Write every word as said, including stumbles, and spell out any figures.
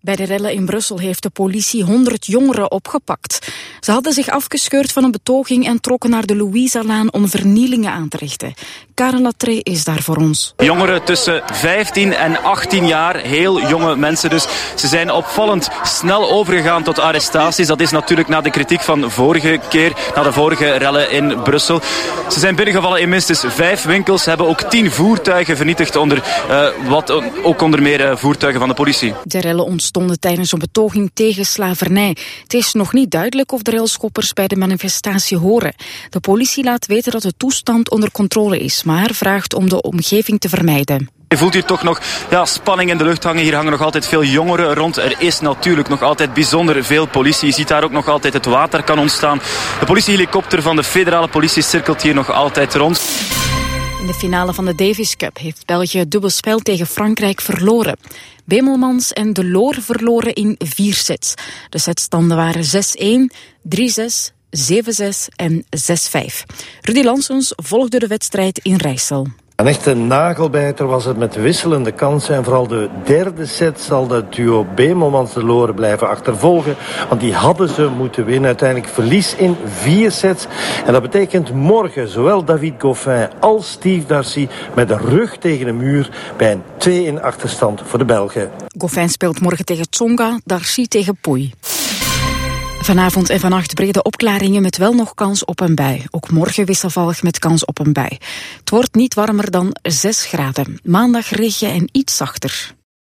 Bij de rellen in Brussel heeft de politie honderd jongeren opgepakt. Ze hadden zich afgescheurd van een betoging en trokken naar de Louisa-laan om vernielingen aan te richten. Karen Latré is daar voor ons. Jongeren tussen vijftien en achttien jaar, heel jonge mensen dus. Ze zijn opvallend snel overgegaan tot arrestaties. Dat is natuurlijk na de kritiek van vorige keer, na de vorige rellen in Brussel. Ze zijn binnengevallen in minstens vijf winkels. Ze hebben ook tien voertuigen vernietigd, onder, uh, wat, ook onder meer uh, voertuigen van de politie. De rellen ontstonden tijdens een betoging tegen slavernij. Het is nog niet duidelijk of de railschoppers bij de manifestatie horen. De politie laat weten dat de toestand onder controle is, maar vraagt om de omgeving te vermijden. Je voelt hier toch nog ja, spanning in de lucht hangen. Hier hangen nog altijd veel jongeren rond. Er is natuurlijk nog altijd bijzonder veel politie. Je ziet daar ook nog altijd het water kan ontstaan. De politiehelikopter van de federale politie cirkelt hier nog altijd rond. In de finale van de Davis Cup heeft België het dubbelspel tegen Frankrijk verloren. Bemelmans en De Loor verloren in vier sets. De setstanden waren zes-een, drie-zes, zeven-zes en zes-vijf. Rudy Lansens volgde de wedstrijd in Rijssel. Een echte nagelbijter was het met wisselende kansen. En vooral de derde set zal de duo Bemelmans-De Loor blijven achtervolgen. Want die hadden ze moeten winnen. Uiteindelijk verlies in vier sets. En dat betekent morgen zowel David Goffin als Steve Darcy met de rug tegen de muur bij een twee-een achterstand voor de Belgen. Goffin speelt morgen tegen Tsonga, Darcy tegen Pouille. Vanavond en vannacht brede opklaringen met wel nog kans op een bui. Ook morgen wisselvallig met kans op een bui. Het wordt niet warmer dan zes graden. Maandag regen en iets zachter.